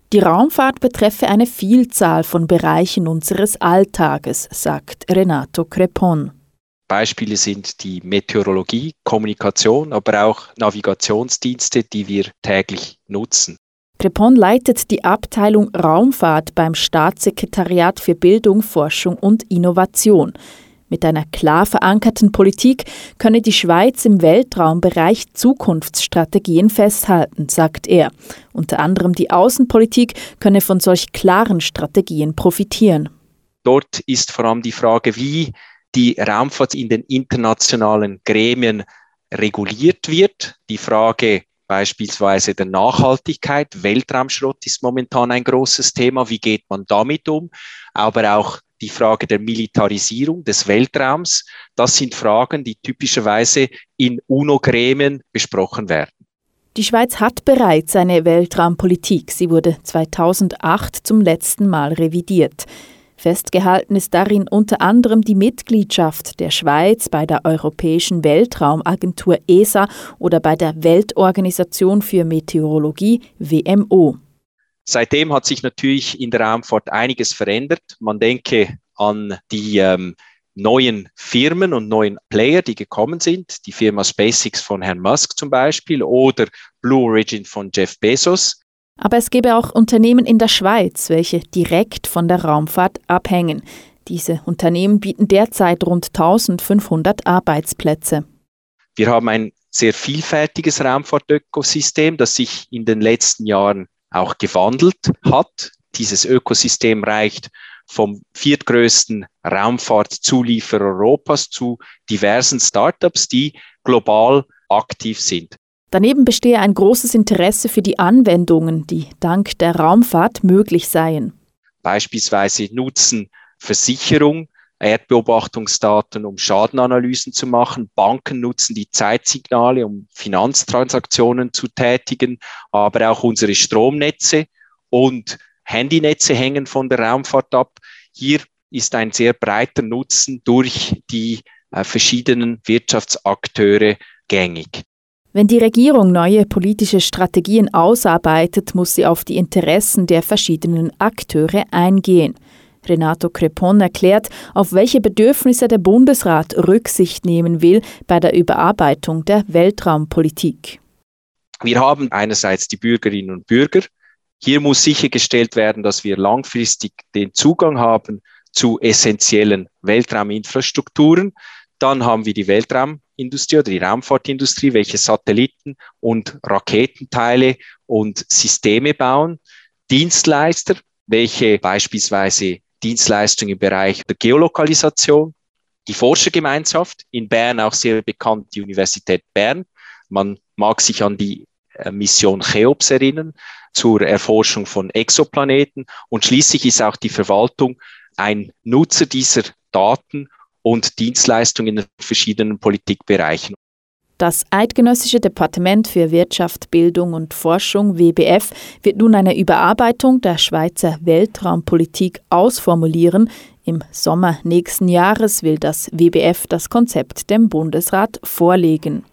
Die Raumfahrt betreffe eine Vielzahl von Bereichen unseres Alltages, sagt Renato Crepon. Beispiele sind die Meteorologie, Kommunikation, aber auch Navigationsdienste, die wir täglich nutzen. Crepon leitet die Abteilung Raumfahrt beim Staatssekretariat für Bildung, Forschung und Innovation. Mit einer klar verankerten Politik könne die Schweiz im Weltraumbereich Zukunftsstrategien festhalten, sagt er. Unter anderem die Außenpolitik könne von solch klaren Strategien profitieren. Dort ist vor allem die Frage, wie die Raumfahrt in den internationalen Gremien reguliert wird. Die Frage beispielsweise der Nachhaltigkeit, Weltraumschrott ist momentan ein großes Thema. Wie geht man damit um? Aber auch die Frage der Militarisierung des Weltraums, das sind Fragen, die typischerweise in UNO-Gremien besprochen werden. Die Schweiz hat bereits eine Weltraumpolitik. Sie wurde 2008 zum letzten Mal revidiert. Festgehalten ist darin unter anderem die Mitgliedschaft der Schweiz bei der Europäischen Weltraumagentur ESA oder bei der Weltorganisation für Meteorologie WMO. Seitdem hat sich natürlich in der Raumfahrt einiges verändert. Man denke an die neuen Firmen und neuen Player, die gekommen sind. Die Firma SpaceX von Herrn Musk zum Beispiel oder Blue Origin von Jeff Bezos. Aber es gäbe auch Unternehmen in der Schweiz, welche direkt von der Raumfahrt abhängen. Diese Unternehmen bieten derzeit rund 1500 Arbeitsplätze. Wir haben ein sehr vielfältiges Raumfahrtökosystem, das sich in den letzten Jahren auch gewandelt hat. Dieses Ökosystem reicht vom viertgrößten Raumfahrtzulieferer Europas zu diversen Startups, die global aktiv sind. Daneben bestehe ein großes Interesse für die Anwendungen, die dank der Raumfahrt möglich seien. Beispielsweise nutzen Versicherung Erdbeobachtungsdaten, um Schadenanalysen zu machen. Banken nutzen die Zeitsignale, um Finanztransaktionen zu tätigen, aber auch unsere Stromnetze und Handynetze hängen von der Raumfahrt ab. Hier ist ein sehr breiter Nutzen durch die verschiedenen Wirtschaftsakteure gängig. Wenn die Regierung neue politische Strategien ausarbeitet, muss sie auf die Interessen der verschiedenen Akteure eingehen. Renato Crepon erklärt, auf welche Bedürfnisse der Bundesrat Rücksicht nehmen will bei der Überarbeitung der Weltraumpolitik. Wir haben einerseits die Bürgerinnen und Bürger. Hier muss sichergestellt werden, dass wir langfristig den Zugang haben zu essentiellen Weltrauminfrastrukturen. Dann haben wir die Weltraumindustrie oder die Raumfahrtindustrie, welche Satelliten und Raketenteile und Systeme bauen. Dienstleister, welche beispielsweise Dienstleistungen im Bereich der Geolokalisation, die Forschergemeinschaft, in Bern auch sehr bekannt, die Universität Bern. Man mag sich an die Mission Cheops erinnern, zur Erforschung von Exoplaneten. Und schließlich ist auch die Verwaltung ein Nutzer dieser Daten und Dienstleistungen in verschiedenen Politikbereichen. Das Eidgenössische Departement für Wirtschaft, Bildung und Forschung WBF wird nun eine Überarbeitung der Schweizer Weltraumpolitik ausformulieren. Im Sommer nächsten Jahres will das WBF das Konzept dem Bundesrat vorlegen.